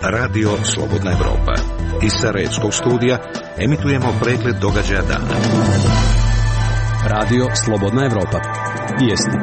Radio Slobodna Evropa. Iz Sarajevskog studija emitujemo pregled događaja dana. Radio Slobodna Evropa. Vijesti.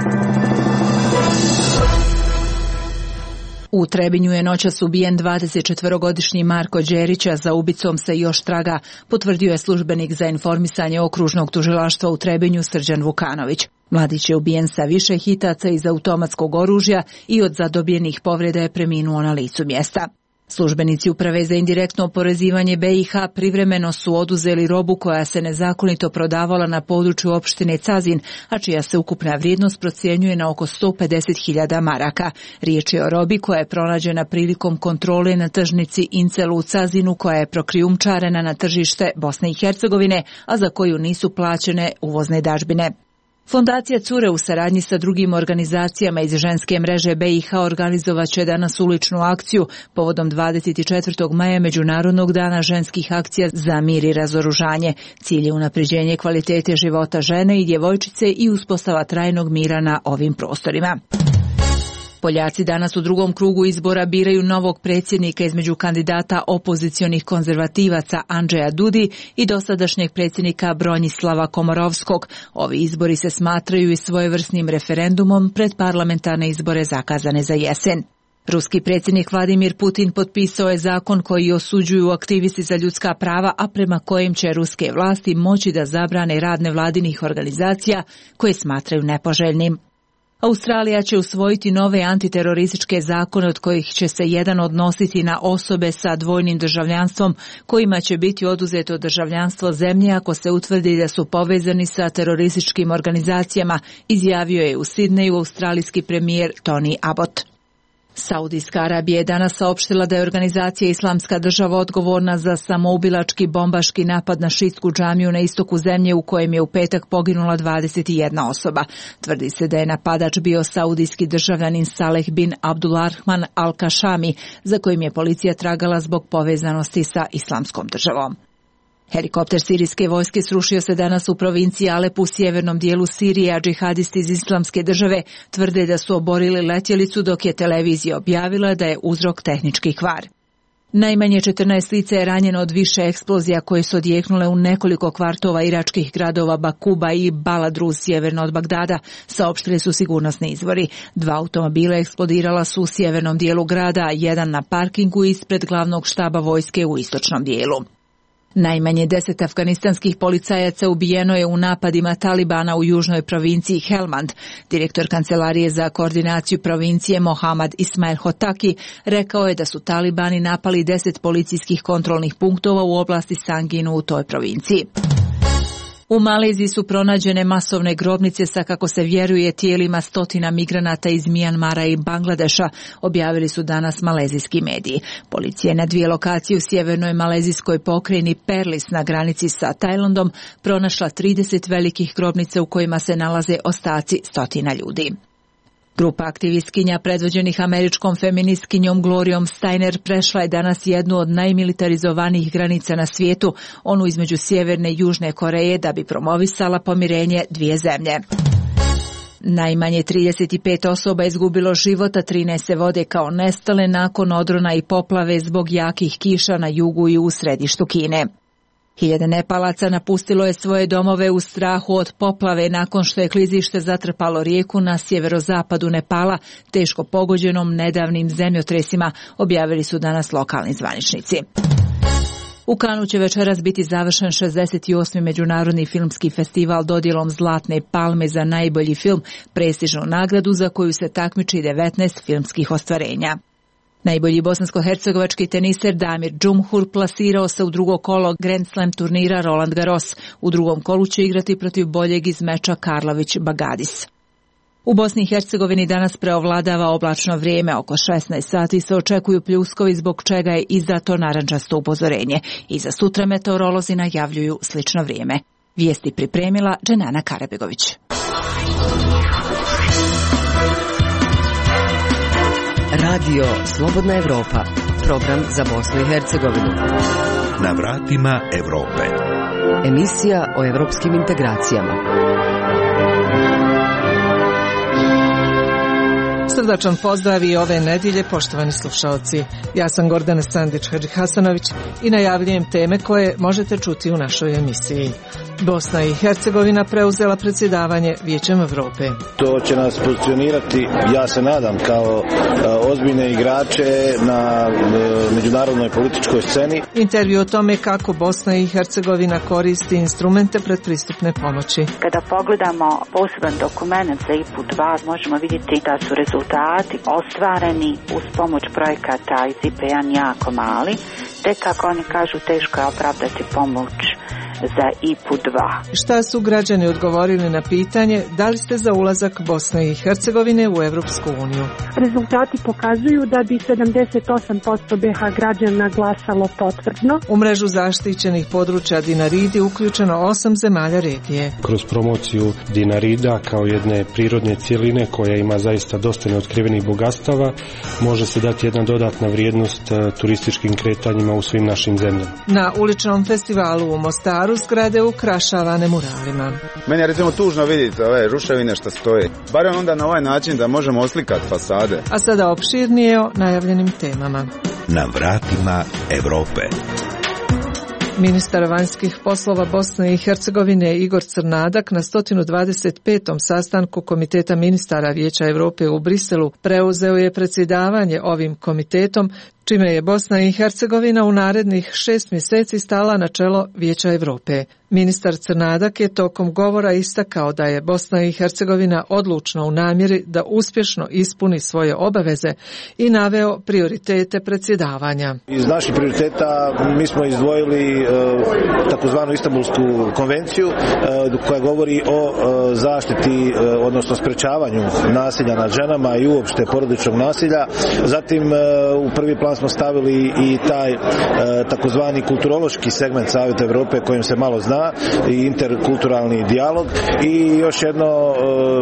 U Trebinju je noćas ubijen 24-godišnji Marko Đerić, a za ubicom se još traga, potvrdio je službenik za informisanje okružnog tužilaštva u Trebinju Srđan Vukanović. Mladić je ubijen sa više hitaca iz automatskog oružja i od zadobijenih povreda je preminuo na licu mjesta. Službenici Uprave za indirektno oporezivanje BiH privremeno su oduzeli robu koja se nezakonito prodavala na području opštine Cazin, a čija se ukupna vrijednost procjenjuje na oko 150.000 maraka. Riječ je o robi koja je pronađena prilikom kontrole na tržnici Incelu u Cazinu, koja je prokrijumčarena na tržište Bosne i Hercegovine, a za koju nisu plaćene uvozne dažbine. Fondacija Cure u saradnji sa drugim organizacijama iz ženske mreže BiH organizovaće danas uličnu akciju povodom 24. maja Međunarodnog dana ženskih akcija za mir i razoružanje. Cilj je unapređenje kvalitete života žene i djevojčice i uspostava trajnog mira na ovim prostorima. Poljaci danas u drugom krugu izbora biraju novog predsjednika između kandidata opozicionih konzervativaca Andžeja Dudi i dosadašnjeg predsjednika Bronislava Komorovskog. Ovi izbori se smatraju i svojevrsnim referendumom pred parlamentarne izbore zakazane za jesen. Ruski predsjednik Vladimir Putin potpisao je zakon koji osuđuju aktivisti za ljudska prava, a prema kojem će ruske vlasti moći da zabrane rad nevladinih organizacija koje smatraju nepoželjnim. Australija će usvojiti nove antiterorističke zakone od kojih će se jedan odnositi na osobe sa dvojnim državljanstvom kojima će biti oduzeto državljanstvo zemlje ako se utvrdi da su povezani sa terorističkim organizacijama, izjavio je u Sidneju australijski premijer Tony Abbott. Saudijska Arabija je danas saopštila da je organizacija Islamska država odgovorna za samoubilački bombaški napad na šiitsku džamiju na istoku zemlje u kojem je u petak poginula 21 osoba. Tvrdi se da je napadač bio saudijski državljanin Saleh bin Abdulrahman al-Kashami, za kojim je policija tragala zbog povezanosti sa Islamskom državom. Helikopter sirijske vojske srušio se danas u provinciji Alep u sjevernom dijelu Sirije, a džihadisti iz Islamske države tvrde da su oborili letjelicu, dok je televizija objavila da je uzrok tehnički kvar. Najmanje 14 lica je ranjeno od više eksplozija koje su odjeknule u nekoliko kvartova iračkih gradova Bakuba i Baladru sjeverno od Bagdada, saopštili su sigurnosni izvori. 2 automobila eksplodirala su u sjevernom dijelu grada, a jedan na parkingu ispred glavnog štaba vojske u istočnom dijelu. Najmanje 10 afganistanskih policajaca ubijeno je u napadima Talibana u južnoj provinciji Helmand. Direktor Kancelarije za koordinaciju provincije Mohammad Ismail Hotaki rekao je da su Talibani napali 10 policijskih kontrolnih punktova u oblasti Sanginu u toj provinciji. U Maleziji su pronađene masovne grobnice sa, kako se vjeruje, tijelima stotina migranata iz Mijanmara i Bangladeša, objavili su danas malezijski mediji. Policija je na 2 lokacije u sjevernoj malezijskoj pokrajini Perlis na granici sa Tajlandom pronašla 30 velikih grobnica u kojima se nalaze ostaci stotina ljudi. Grupa aktivistkinja predvođenih američkom feministkinjom Glorijom Steiner prešla je danas jednu od najmilitarizovanijih granica na svijetu, onu između Sjeverne i Južne Koreje, da bi promovisala pomirenje dvije zemlje. Najmanje 35 osoba izgubilo život, a 13 se vode kao nestale nakon odrona i poplave zbog jakih kiša na jugu i u središtu Kine. Hiljade Nepalaca napustilo je svoje domove u strahu od poplave nakon što je klizište zatrpalo rijeku na sjeverozapadu Nepala, teško pogođenom nedavnim zemljotresima, objavili su danas lokalni zvaničnici. U Kanu će večeras biti završen 68. Međunarodni filmski festival dodjelom Zlatne palme za najbolji film, prestižnu nagradu za koju se takmiči 19 filmskih ostvarenja. Najbolji bosansko-hercegovački teniser Damir Džumhur plasirao se u drugo kolo Grand Slam turnira Roland Garros. U drugom kolu će igrati protiv boljeg iz meča Karlović-Bagadis. U Bosni i Hercegovini danas preovladava oblačno vrijeme. Oko 16 sati se očekuju pljuskovi, zbog čega je izdato narančasto upozorenje. I za sutra meteorolozi najavljuju slično vrijeme. Vijesti pripremila Dženana Karabegović. Radio Slobodna Evropa, program za Bosnu i Hercegovinu. Na vratima Evrope. Emisija o evropskim integracijama. Srdačan pozdrav i ove nedjelje, poštovani slušalci. Ja sam Gordana Sandić-Hadžihasanović i najavljujem teme koje možete čuti u našoj emisiji. Bosna i Hercegovina preuzela predsjedavanje Vijećem Europe. To će nas pozicionirati, ja se nadam, kao ozbiljne igrače na međunarodnoj političkoj sceni. Intervju o tome kako Bosna i Hercegovina koristi instrumente predpristupne pomoći. Kada pogledamo poseban dokument za IPA 2, možemo vidjeti da su rezultati ostvareni uz pomoć projekata iz IPA 1 jako mali, te kako oni kažu teško je opravdati pomoć za IPA 2. Šta su građani odgovorili na pitanje da li ste za ulazak Bosne i Hercegovine u Europsku uniju? Rezultati pokazuju da bi 78% BiH građana glasalo potvrdno. U mrežu zaštićenih područja Dinaridi uključeno 8 zemalja regije. Kroz promociju Dinarida kao jedne prirodne cjeline koja ima zaista dosta neotkrivenih bogatstava može se dati jedna dodatna vrijednost turističkim kretanjima u svim našim zemljama. Na uličnom festivalu u Mostaru zgrade ukrašavane muralima. Meni je recimo tužno vidjeti ove ruševine što stoje. Barem onda na ovaj način da možemo oslikati fasade. A sada opširnije o najavljenim temama. Na vratima Europe. Ministar vanjskih poslova Bosne i Hercegovine Igor Crnadak na 125. sastanku Komiteta ministara Vijeća Europe u Briselu preuzeo je predsjedavanje ovim komitetom, čime je Bosna i Hercegovina u narednih 6 mjeseci stala na čelo Vijeća Europe. Ministar Crnadak je tokom govora istakao da je Bosna i Hercegovina odlučna u namjeri da uspješno ispuni svoje obaveze i naveo prioritete predsjedavanja. Iz naših prioriteta mi smo izdvojili takozvanu Istanbulsku konvenciju koja govori o zaštiti, odnosno sprečavanju nasilja nad ženama i uopšte porodičnog nasilja. Zatim u prvi plan smo stavili i taj takozvani kulturološki segment Savjeta Europe kojim se malo zna i interkulturalni dijalog. I još jedno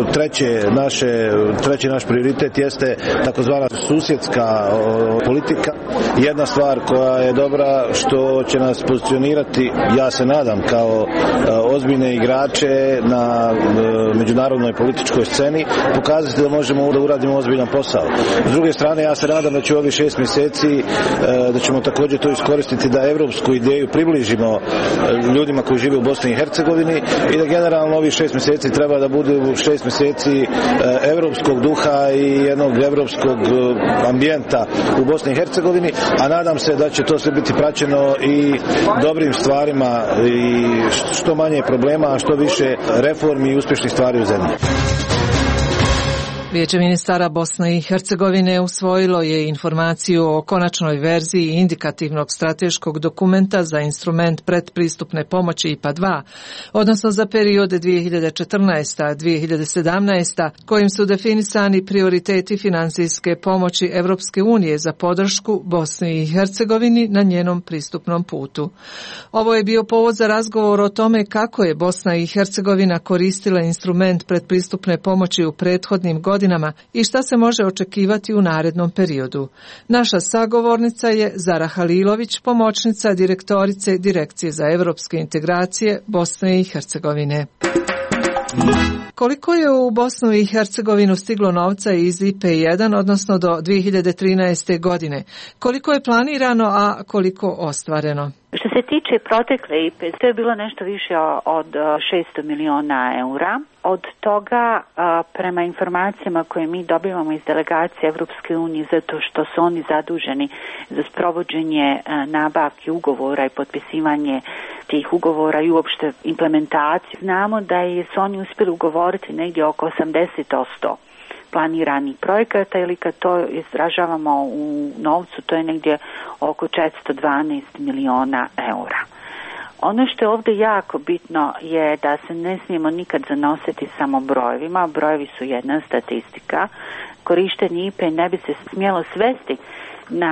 treći naš prioritet jeste takozvana susjedska politika. Jedna stvar koja je dobra što će nas pozicionirati, ja se nadam, kao ozbiljne igrače na međunarodnoj političkoj sceni, pokazati da možemo da uradimo ozbiljan posao. S druge strane, ja se nadam da će ovih 6 mjeseci da ćemo također to iskoristiti da evropsku ideju približimo ljudima koji žive u Bosni i Hercegovini i da generalno ovih 6 mjeseci treba da budu 6 mjeseci evropskog duha i jednog evropskog ambijenta u Bosni i Hercegovini, a nadam se da će to sve biti praćeno i dobrim stvarima i što manje problema, a što više reformi i uspješnih stvari u zemlji. Vijeće ministara Bosne i Hercegovine usvojilo je informaciju o konačnoj verziji indikativnog strateškog dokumenta za instrument predpristupne pomoći IPA 2, odnosno za period 2014-2017, kojim su definisani prioriteti financijske pomoći Europske unije za podršku Bosni i Hercegovini na njenom pristupnom putu. Ovo je bio povod za razgovor o tome kako je Bosna i Hercegovina koristila instrument predpristupne pomoći u prethodnim godinama i šta se može očekivati u narednom periodu. Naša sagovornica je Zara Halilović, pomoćnica direktorice Direkcije za europske integracije Bosne i Hercegovine. Koliko je u Bosnu i Hercegovinu stiglo novca iz IPA 1, odnosno do 2013. godine? Koliko je planirano, a koliko ostvareno? Što se tiče protekle IPA, to je bilo nešto više od 600 miliona eura. Od toga, prema informacijama koje mi dobivamo iz delegacije Evropske unije, zato što su oni zaduženi za sprovođenje nabavke ugovora i potpisivanje tih ugovora i uopšte implementaciju, znamo da su oni uspjeli ugovoriti negdje oko 80% planiranih projekata, ili kad to izražavamo u novcu, to je negdje oko 412 miliona eura. Ono što je ovdje jako bitno je da se ne smijemo nikad zanositi samo brojevima. Brojevi su jedna statistika. Korištenje IPA ne bi se smjelo svesti na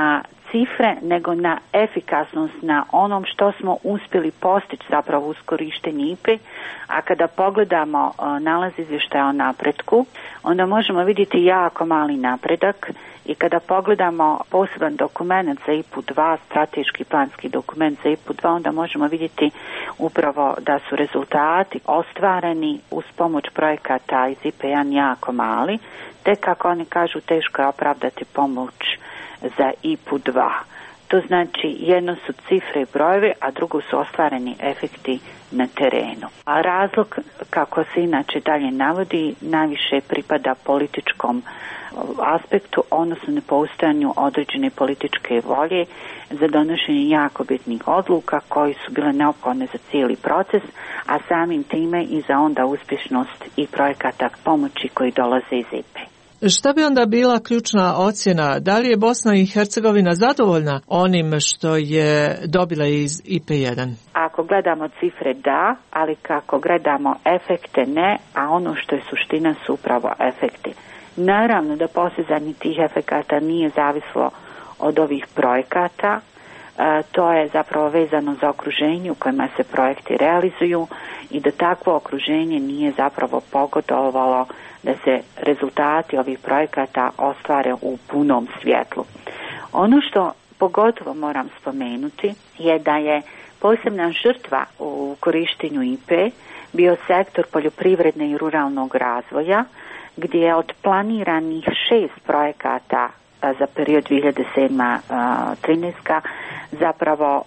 cifre, nego na efikasnost, na onom što smo uspjeli postići zapravo uz korištenje IPA. A kada pogledamo nalaz izvještaja o napretku, onda možemo vidjeti jako mali napredak, i kada pogledamo poseban dokument za IPA 2, strateški planski dokument za IPA 2, onda možemo vidjeti upravo da su rezultati ostvareni uz pomoć projekata iz IPA 1 jako mali, te kako oni kažu teško je opravdati pomoć za IPA 2. To znači jedno su cifre i brojevi, a drugo su ostvareni efekti na terenu. A razlog, kako se inače dalje navodi, najviše pripada političkom aspektu, odnosno nepostojanju određene političke volje za donošenje jako bitnih odluka koji su bile neophodne za cijeli proces, a samim time i za onda uspješnost i projekata pomoći koji dolaze iz IPA. Šta bi onda bila ključna ocjena? Da li je Bosna i Hercegovina zadovoljna onim što je dobila iz IPA 1? Ako gledamo cifre da, ali kako gledamo efekte ne, a ono što je suština su upravo efekti. Naravno da postizanje tih efekata nije zavislo od ovih projekata, to je zapravo vezano za okruženje u kojima se projekti realizuju i da takvo okruženje nije zapravo pogodovalo da se rezultati ovih projekata ostvare u punom svjetlu. Ono što pogotovo moram spomenuti je da je posebna žrtva u korištenju IPA bio sektor poljoprivredne i ruralnog razvoja, gdje je od planiranih 6 projekata za period 2007-2013 zapravo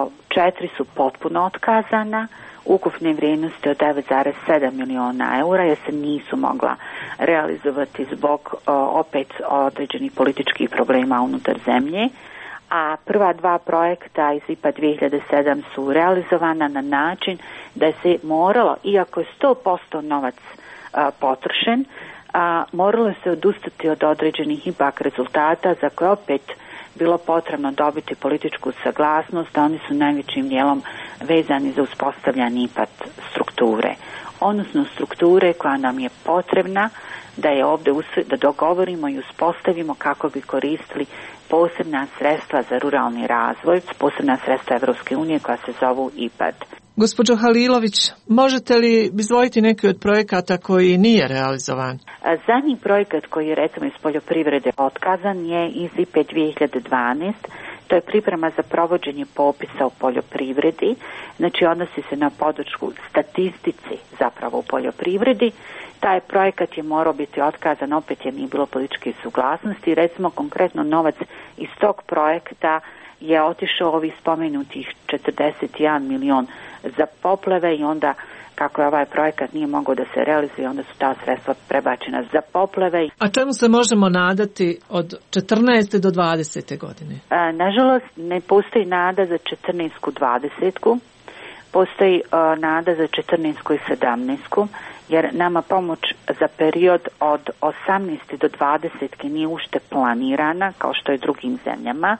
4 su potpuno otkazana, ukupne vrijednosti od 9,7 milijuna eura, jer se nisu mogla realizovati zbog opet određenih političkih problema unutar zemlje. A prva 2 projekta iz IPA 2007 su realizovana na način da se moralo, iako je 100% novac potrošen, moralo se odustati od određenih ipak rezultata za koje opet bilo potrebno dobiti političku saglasnost, a oni su najvećim dijelom vezani za uspostavljanje IPA strukture, odnosno strukture koja nam je potrebna da je ovdje da dogovorimo i uspostavimo kako bi koristili posebna sredstva za ruralni razvoj, posebna sredstva Evropske unije koja se zovu IPAD. Gospođo Halilović, možete li izdvojiti neki od projekata koji nije realizovan? Zadnji projekat koji je recimo iz poljoprivrede otkazan je iz IPA 2012. To je priprema za provođenje popisa u poljoprivredi, znači odnosi se na podršku statistici zapravo u poljoprivredi. Taj projekat je morao biti otkazan opet jer nije bilo političke suglasnosti. Recimo konkretno novac iz tog projekta je otišao ovih spomenutih 41 milion za poplave i onda kako je ovaj projekat nije mogao da se realizuje, onda su ta sredstva prebačena za poplave. A čemu se možemo nadati od 14. do 20. godine? Nažalost, ne postoji nada za 14. 20. Postoji nada za 14. i 17. jer nama pomoć za period od 18. do 20. nije ušte planirana kao što je drugim zemljama.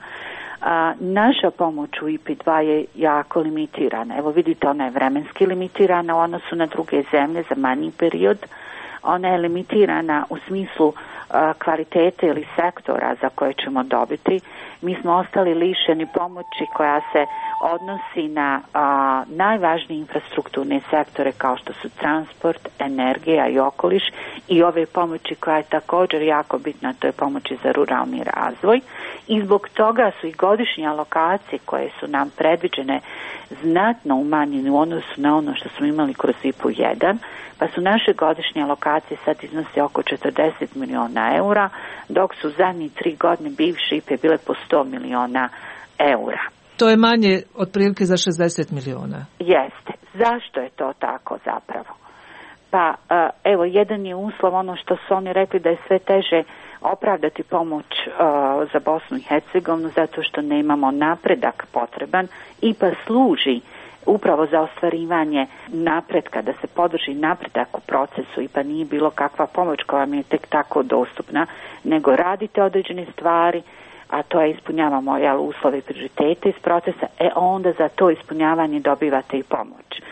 Naša pomoć u IPA 2 je jako limitirana. Evo vidite, ona je vremenski limitirana u odnosu na druge zemlje za manji period. Ona je limitirana u smislu kvalitete ili sektora za koje ćemo dobiti. Mi smo ostali lišeni pomoći koja se odnosi na najvažnije infrastrukturne sektore kao što su transport, energija i okoliš i ove pomoći koja je također jako bitna, to je pomoći za ruralni razvoj. I zbog toga su i godišnje alokacije koje su nam predviđene znatno umanjene u odnosu na ono što smo imali kroz IPA 1, pa su naše godišnje alokacije sad iznose oko 40 miliona eura, dok su zadnji 3 godine bivše IPA bile po 100 miliona eura. To je manje otprilike za 60 miliona. Jeste. Zašto je to tako zapravo? Pa evo, jedan je uslov ono što su oni rekli da je sve teže opravdati pomoć za Bosnu i Hercegovinu zato što nemamo napredak potreban. IPA služi upravo za ostvarivanje napretka, da se podrži napredak u procesu. IPA nije bilo kakva pomoć koja vam je tek tako dostupna, nego radite određene stvari, a to je ispunjavamo uslove i prioritete iz procesa, onda za to ispunjavanje dobivate i pomoć.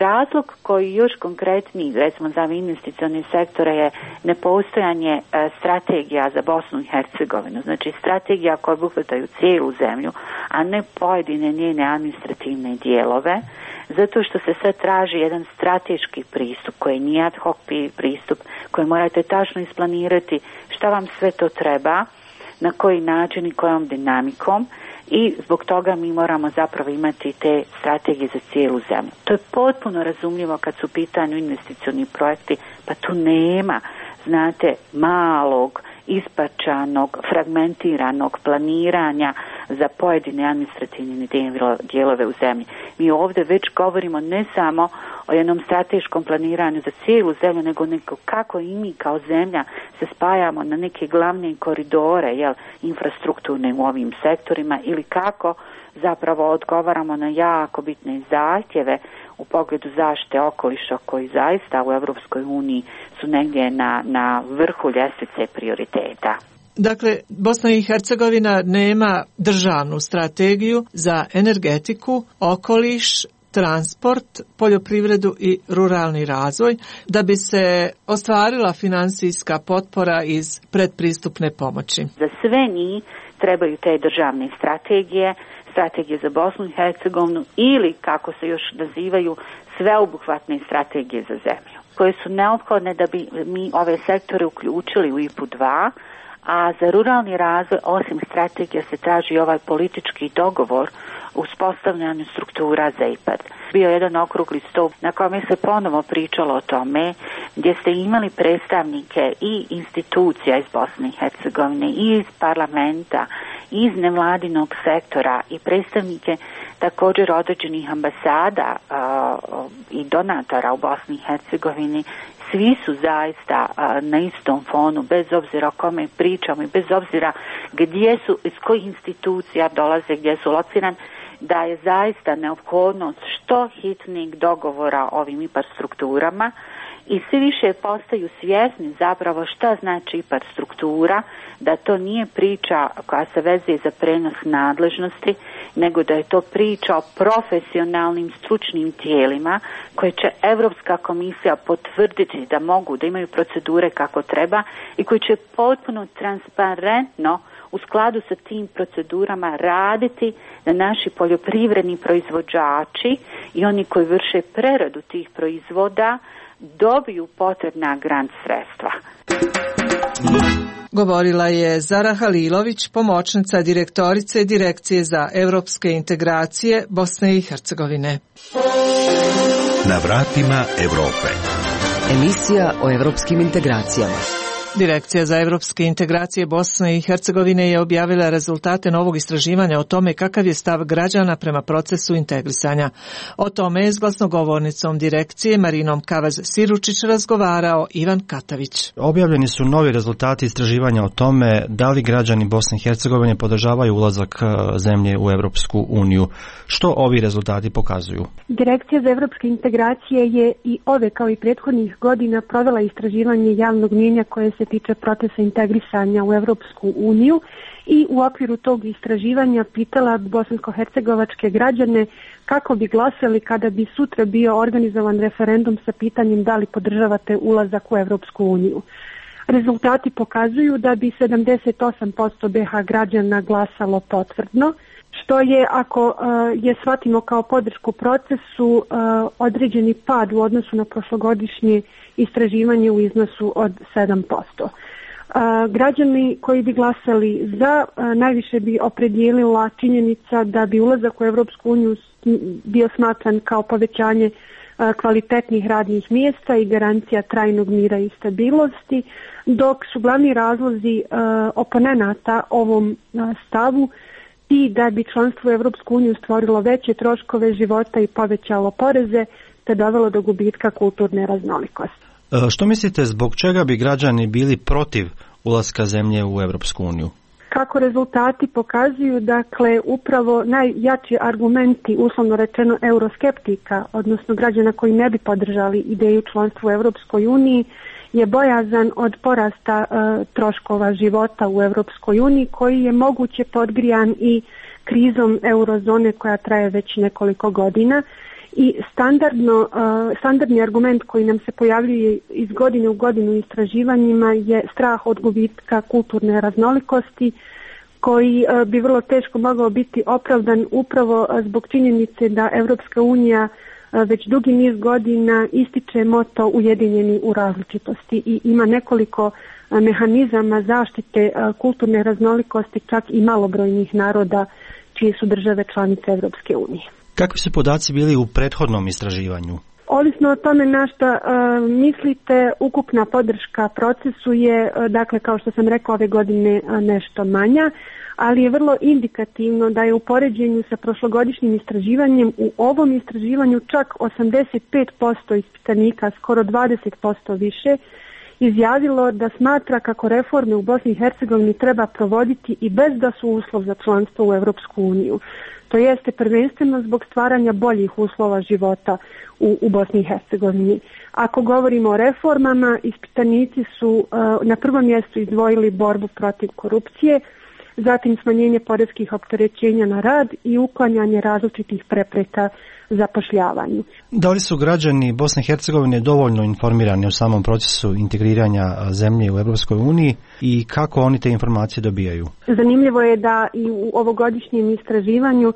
Razlog koji još konkretniji, recimo za investicione sektore, je nepostojanje strategija za Bosnu i Hercegovinu, znači strategija koje obuhvataju cijelu zemlju, a ne pojedine njene administrativne dijelove, zato što se sad traži jedan strateški pristup koji nije ad hoc pristup, koji morate tačno isplanirati šta vam sve to treba, na koji način i kojom dinamikom, i zbog toga mi moramo zapravo imati te strategije za cijelu zemlju. To je potpuno razumljivo kad su u pitanju investicioni projekti, pa tu nema, znate, malog, ispačanog, fragmentiranog planiranja za pojedine administrativne dijelove u zemlji. Mi ovdje već govorimo ne samo o jednom strateškom planiranju za cijelu zemlju, nego kako i mi kao zemlja se spajamo na neke glavne koridore, infrastrukturne u ovim sektorima, ili kako zapravo odgovaramo na jako bitne zahtjeve u pogledu zaštite okoliša koji zaista u Europskoj uniji su negdje na vrhu ljestvice prioriteta. Dakle, Bosna i Hercegovina nema državnu strategiju za energetiku, okoliš, transport, poljoprivredu i ruralni razvoj da bi se ostvarila financijska potpora iz predpristupne pomoći. Za sve njih trebaju te državne strategije za Bosnu i Hercegovinu, ili kako se još nazivaju sveobuhvatne strategije za zemlju, koje su neophodne da bi mi ove sektore uključili u IPA 2, a za ruralni razvoj osim strategija se traži ovaj politički dogovor u uspostavljanju struktura za IPA. Bio je jedan okrugli stol na kome se ponovo pričalo o tome, gdje ste imali predstavnike i institucija iz Bosne i Hercegovine, i iz parlamenta, iz nevladinog sektora i predstavnike također određenih ambasada i donatora u Bosni i Hercegovini. Svi su zaista na istom fonu, bez obzira o kome pričamo i bez obzira gdje su, iz kojih institucija dolaze, gdje su locirani, da je zaista neophodnost što hitnijeg dogovora o ovim IPAR strukturama, i svi više postaju svjesni zapravo šta znači IPAR struktura, da to nije priča koja se vezuje za prenos nadležnosti, nego da je to priča o profesionalnim stručnim tijelima koje će Europska komisija potvrditi da mogu, da imaju procedure kako treba i koji će potpuno transparentno u skladu sa tim procedurama raditi da naši poljoprivredni proizvođači i oni koji vrše preradu tih proizvoda dobiju potrebna grant sredstva. Govorila je Zara Halilović, pomoćnica direktorice Direkcije za europske integracije Bosne i Hercegovine. Na vratima Europe. Emisija o europskim integracijama. Direkcija za europske integracije Bosne i Hercegovine je objavila rezultate novog istraživanja o tome kakav je stav građana prema procesu integrisanja. O tome je s glasnogovornicom direkcije Marinom Kavaz-Siručić razgovarao Ivan Katavić. Objavljeni su novi rezultati istraživanja o tome da li građani Bosne i Hercegovine podržavaju ulazak zemlje u Europsku uniju. Što ovi rezultati pokazuju? Direkcija za europske integracije je i ove kao i prethodnih godina provela istraživanje javnog mnijenja koje se tiče procesa integrisanja u Europsku uniju i u okviru tog istraživanja pitala bosansko-hercegovačke građane kako bi glasali kada bi sutra bio organizovan referendum sa pitanjem da li podržavate ulazak u Europsku uniju. Rezultati pokazuju da bi 78% BiH građana glasalo potvrdno, što je, ako je shvatimo kao podršku procesu, određeni pad u odnosu na prošlogodišnje istraživanje u iznosu od 7%. Građani koji bi glasali za najviše bi opredijelila činjenica da bi ulazak u Europsku uniju bio smatran kao povećanje kvalitetnih radnih mjesta i garancija trajnog mira i stabilnosti, dok su glavni razlozi oponenata ovom stavu i da bi članstvo u Europsku uniju stvorilo veće troškove života i povećalo poreze te dovelo do gubitka kulturne raznolikosti. Što mislite, zbog čega bi građani bili protiv ulaska zemlje u Europsku uniju? Kako rezultati pokazuju, dakle, upravo najjači argumenti, uslovno rečeno euroskeptika, odnosno građana koji ne bi podržali ideju članstva u Europskoj uniji, je bojazan od porasta troškova života u Europskoj uniji, koji je moguće podgrijan i krizom eurozone koja traje već nekoliko godina. I standardni argument koji nam se pojavljuje iz godine u godinu istraživanjima je strah od gubitka kulturne raznolikosti, koji bi vrlo teško mogao biti opravdan upravo zbog činjenice da Europska unija već dugi niz godina ističe moto ujedinjeni u različitosti i ima nekoliko mehanizama zaštite kulturne raznolikosti čak i malobrojnih naroda čije su države članice Europske unije. Kakvi su podaci bili u prethodnom istraživanju? Ovisno o tome na što mislite, ukupna podrška procesu je, dakle, kao što sam rekla, ove godine nešto manja, ali je vrlo indikativno da je u poređenju sa prošlogodišnjim istraživanjem u ovom istraživanju čak 85% ispitanika, skoro 20% više, izjavilo da smatra kako reforme u Bosni i Hercegovini treba provoditi i bez da su uslov za članstvo u Europsku uniju. To jeste prvenstveno zbog stvaranja boljih uslova života u Bosni i Hercegovini. Ako govorimo o reformama, ispitanici su na prvom mjestu izdvojili borbu protiv korupcije, zatim smanjenje poreskih opterećenja na rad i uklanjanje različitih prepreka zapošljavanju. Da li su građani Bosne i Hercegovine dovoljno informirani o samom procesu integriranja zemlje u Europskoj uniji i kako oni te informacije dobijaju? Zanimljivo je da i u ovogodišnjem istraživanju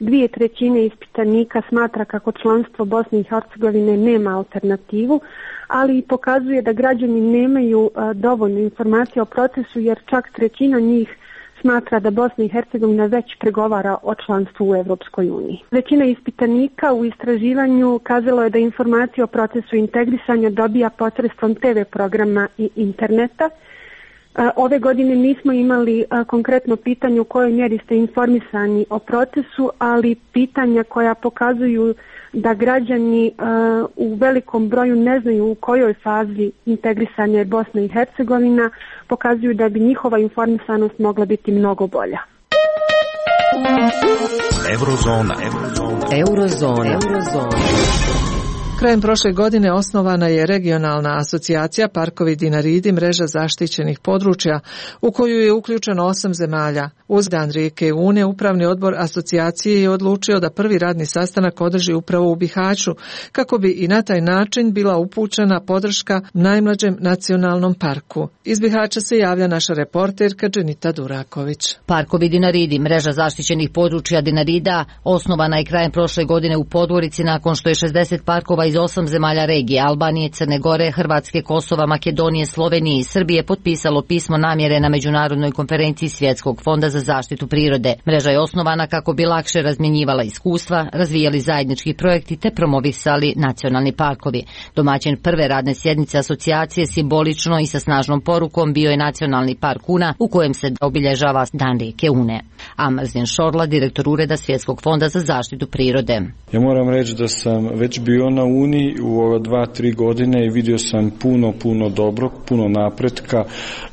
2/3 ispitanika smatra kako članstvo Bosne i Hercegovine nema alternativu, ali i pokazuje da građani nemaju dovoljno informacija o procesu, jer čak 1/3 njih smatra da Bosna i Hercegovina već pregovara o članstvu u Europskoj uniji. Većina ispitanika u istraživanju kazalo je da informacije o procesu integrisanja dobija posredstvom TV programa i interneta. Ove godine nismo imali konkretno pitanje u kojoj mjeri ste informisani o procesu, ali pitanja koja pokazuju da građani u velikom broju ne znaju u kojoj fazi integrisanja je Bosna i Hercegovina, pokazuju da bi njihova informisanost mogla biti mnogo bolja. Eurozona. Krajem prošle godine osnovana je regionalna asocijacija Parkovi Dinaridi, mreža zaštićenih područja, u koju je uključeno 8 zemalja. Uz dan rijeke Une, upravni odbor asocijacije je odlučio da prvi radni sastanak održi upravo u Bihaću, kako bi i na taj način bila upućena podrška najmlađem nacionalnom parku. Iz Bihaća se javlja naša reporterka Dženita Duraković. Parkovi Dinaridi, mreža zaštićenih područja Dinarida, osnovana je krajem prošle godine u Podgorici nakon što je 60 parkova iz 8 zemalja regije, Albanije, Crne Gore, Hrvatske, Kosova, Makedonije, Slovenije i Srbije potpisalo pismo namjere na Međunarodnoj konferenciji Svjetskog fonda za zaštitu prirode. Mreža je osnovana kako bi lakše razmjenjivala iskustva, razvijali zajednički projekti te promovisali nacionalni parkovi. Domaćin prve radne sjednice asocijacije simbolično i sa snažnom porukom bio je Nacionalni park Una, u kojem se obilježava dan rijeke Une. Amrzin Šorla, direktor Ureda Svjetskog fonda za zaštitu prirode. Ja moram reći da sam već bio na Uni u ove 2-3 godine i vidio sam puno dobrog, puno napretka.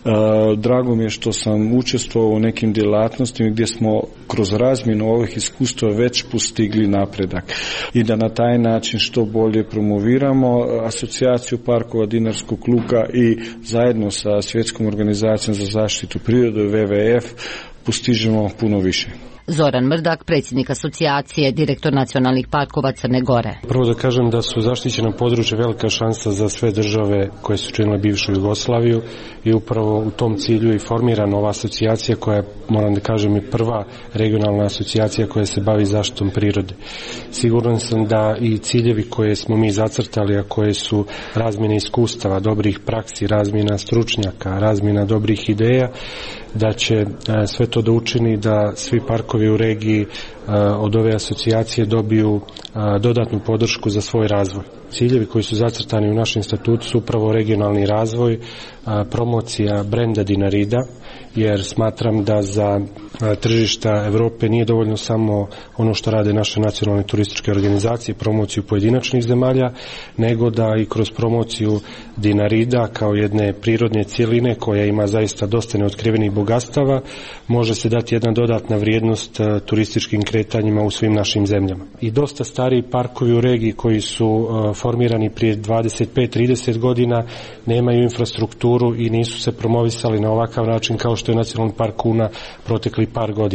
Drago mi je što sam učestvovao u nekim djelatnostima gdje smo kroz razmjenu ovih iskustva već postigli napredak i da na taj način što bolje promoviramo asocijaciju parkova Dinarskog luka i zajedno sa Svjetskom organizacijom za zaštitu prirode WWF postižemo puno više. Zoran Mrdak, predsjednik asocijacije, direktor nacionalnih parkova Crne Gore. Prvo da kažem da su zaštićena područja velika šansa za sve države koje su činile bivšu Jugoslaviju i upravo u tom cilju i formirana ova asocijacija koja je, moram da kažem, i prva regionalna asocijacija koja se bavi zaštitom prirode. Siguran sam da i ciljevi koje smo mi zacrtali, a koje su razmjene iskustava, dobrih praksi, razmjena stručnjaka, razmjena dobrih ideja, da će sve to da učini da svi parkovi u regiji od ove asocijacije dobiju dodatnu podršku za svoj razvoj. Ciljevi koji su zacrtani u našem statutu su upravo regionalni razvoj, promocija brenda Dinarida, jer smatram da za tržišta Europe nije dovoljno samo ono što rade naše nacionalne turističke organizacije, promociju pojedinačnih zemalja, nego da i kroz promociju Dinarida kao jedne prirodne cjeline koja ima zaista dosta neotkrivenih bogatstava, može se dati jedna dodatna vrijednost turističkim kretanjima u svim našim zemljama. I dosta stariji parkovi u regiji koji su formirani prije 25-30 godina nemaju infrastrukturu i nisu se promovisali na ovakav način kao što je Nacionalni park Una protekli par godina.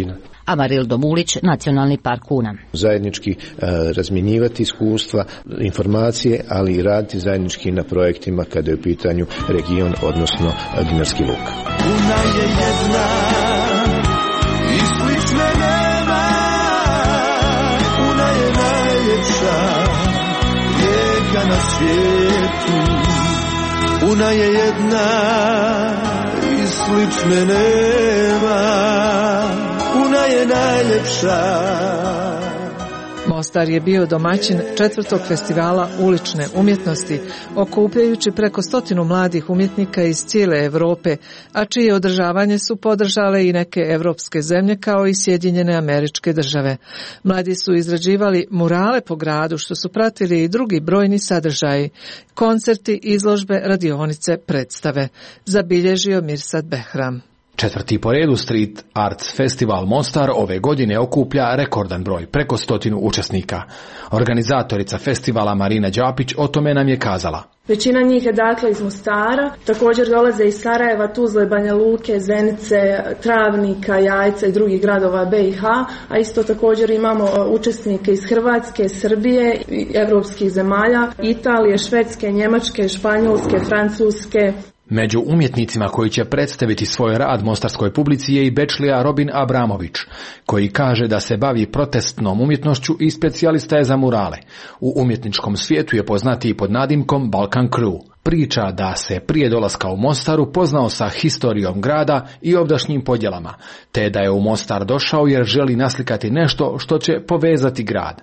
Amarildo Mulić, Nacionalni park Una. Zajednički razmjenjivati iskustva, informacije, ali i raditi zajednički na projektima kada je u pitanju region, odnosno Dinarski luk. Una je jedna i slične nema, Una je najljepša rijeka na svijetu. Una je jedna i slične nema, Una je najljepša. Mostar je bio domaćin 4. festivala ulične umjetnosti, okupljajući preko 100 mladih umjetnika iz cijele Europe, a čije održavanje su podržale i neke evropske zemlje kao i Sjedinjene Američke Države. Mladi su izrađivali murale po gradu, što su pratili i drugi brojni sadržaji, koncerti, izložbe, radionice, predstave. Zabilježio Mirsad Behram. 4. po redu Street Arts Festival Mostar ove godine okuplja rekordan broj, preko 100 učesnika. Organizatorica festivala Marina Đapić o tome nam je kazala. Većina njih je dakle iz Mostara, također dolaze iz Sarajeva, Tuzle, Banja Luke, Zenice, Travnika, Jajca i drugih gradova BiH, a isto također imamo učesnike iz Hrvatske, Srbije i evropskih zemalja, Italije, Švedske, Njemačke, Španjolske, Francuske. Među umjetnicima koji će predstaviti svoj rad mostarskoj publici je i Bečlija Robin Abramović, koji kaže da se bavi protestnom umjetnošću i specijalista je za murale. U umjetničkom svijetu je poznatiji pod nadimkom Balkan Crew. Priča da se prije dolaska u Mostar upoznao sa historijom grada i ovdašnjim podjelama, te da je u Mostar došao jer želi naslikati nešto što će povezati grad.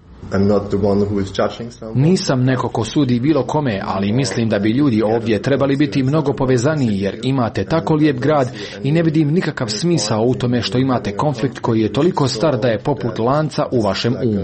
Nisam neko ko sudi bilo kome, ali mislim da bi ljudi ovdje trebali biti mnogo povezaniji jer imate tako lijep grad i ne vidim nikakav smisao u tome što imate konflikt koji je toliko star da je poput lanca u vašem umu.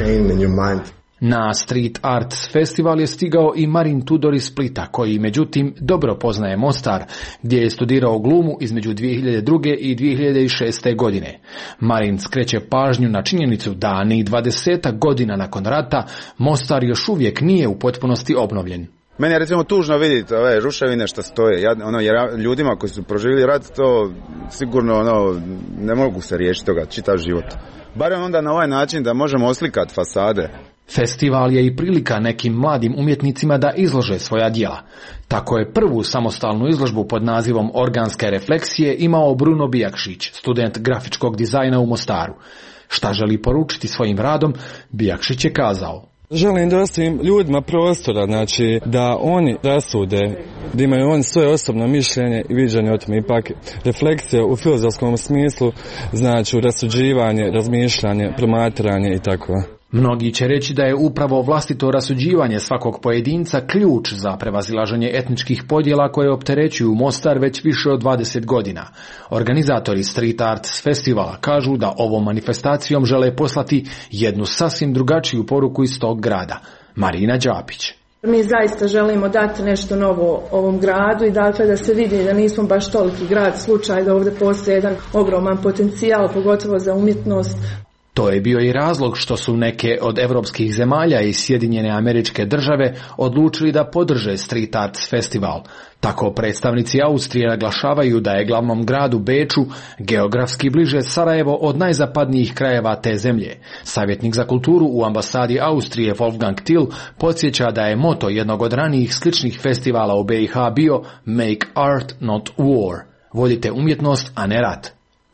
Na Street Arts Festival je stigao i Marin Tudor iz Splita, koji međutim dobro poznaje Mostar, gdje je studirao glumu između 2002. i 2006. godine. Marin skreće pažnju na činjenicu da ni 20 godina nakon rata Mostar još uvijek nije u potpunosti obnovljen. Meni je recimo tužno vidjeti ove ruševine što stoje. Jer ljudima koji su proživjeli rat to sigurno ne mogu se riješiti toga čitav život. Barem onda na ovaj način da možemo oslikati fasade. Festival je i prilika nekim mladim umjetnicima da izlože svoja djela. Tako je prvu samostalnu izložbu pod nazivom Organske refleksije imao Bruno Bijakšić, student grafičkog dizajna u Mostaru. Šta želi poručiti svojim radom, Bijakšić je kazao. Želim da ostavim ljudima prostora, znači da oni rasude, da imaju oni svoje osobno mišljenje i viđanje o tome. Ipak refleksija u filozofskom smislu znači rasuđivanje, razmišljanje, promatranje i tako. Mnogi će reći da je upravo vlastito rasuđivanje svakog pojedinca ključ za prevazilaženje etničkih podjela koje opterećuju Mostar već više od 20 godina. Organizatori Street Arts Festivala kažu da ovom manifestacijom žele poslati jednu sasvim drugačiju poruku iz tog grada. Marina Đapić. Mi zaista želimo dati nešto novo ovom gradu i dakle da se vidi da nismo baš toliki grad, slučaj da ovdje postoji jedan ogroman potencijal, pogotovo za umjetnost. To je bio i razlog što su neke od evropskih zemalja i Sjedinjene Američke Države odlučili da podrže Street Arts Festival. Tako predstavnici Austrije naglašavaju da je glavnom gradu Beču geografski bliže Sarajevo od najzapadnijih krajeva te zemlje. Savjetnik za kulturu u ambasadi Austrije Wolfgang Till podsjeća da je moto jednog od ranijih sličnih festivala u BiH bio Make Art Not War. Vodite umjetnost, a ne rat.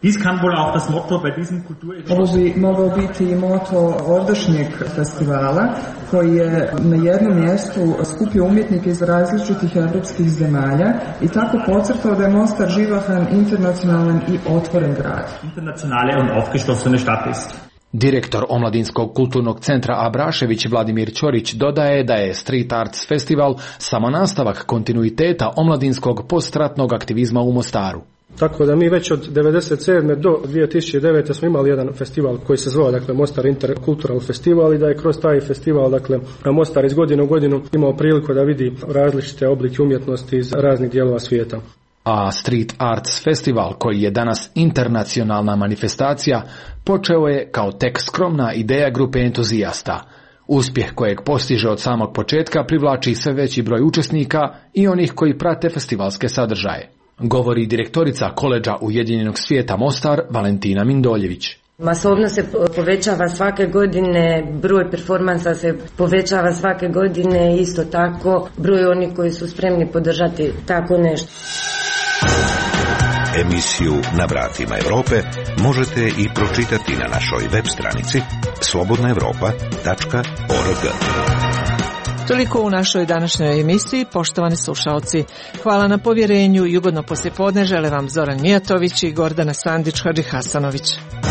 Ovo bi mogao biti i moto ovdašnjeg festivala koji je na jednom mjestu skupio umjetnike iz različitih evropskih zemalja i tako podcrtao da je Mostar živahan, internacionalan i otvoren grad. Direktor Omladinskog kulturnog centra Abrašević Vladimir Ćorić dodaje da je Street Arts Festival samo nastavak kontinuiteta omladinskog postratnog aktivizma u Mostaru. Tako da mi već od 1997. do 2009. smo imali jedan festival koji se zvao Mostar Intercultural Festival i da je kroz taj festival Mostar iz godine u godinu imao priliku da vidi različite oblike umjetnosti iz raznih dijelova svijeta. A Street Arts Festival, koji je danas internacionalna manifestacija, počeo je kao tek skromna ideja grupe entuzijasta. Uspjeh kojeg postiže od samog početka privlači sve veći broj učesnika i onih koji prate festivalske sadržaje. govori direktorica Koledža Ujedinjenog svijeta Mostar Valentina Mindoljević. Masovnost se povećava svake godine, broj performansa se povećava svake godine, isto tako broj onih koji su spremni podržati tako nešto. Emisiju Na vratima Europe možete i pročitati na našoj web stranici slobodnaevropa.org. Toliko u našoj današnjoj emisiji, poštovani slušalci. Hvala na povjerenju i ugodno poslijepodne žele vam Zoran Mijatović i Gordana Sandić Hadžihasanović.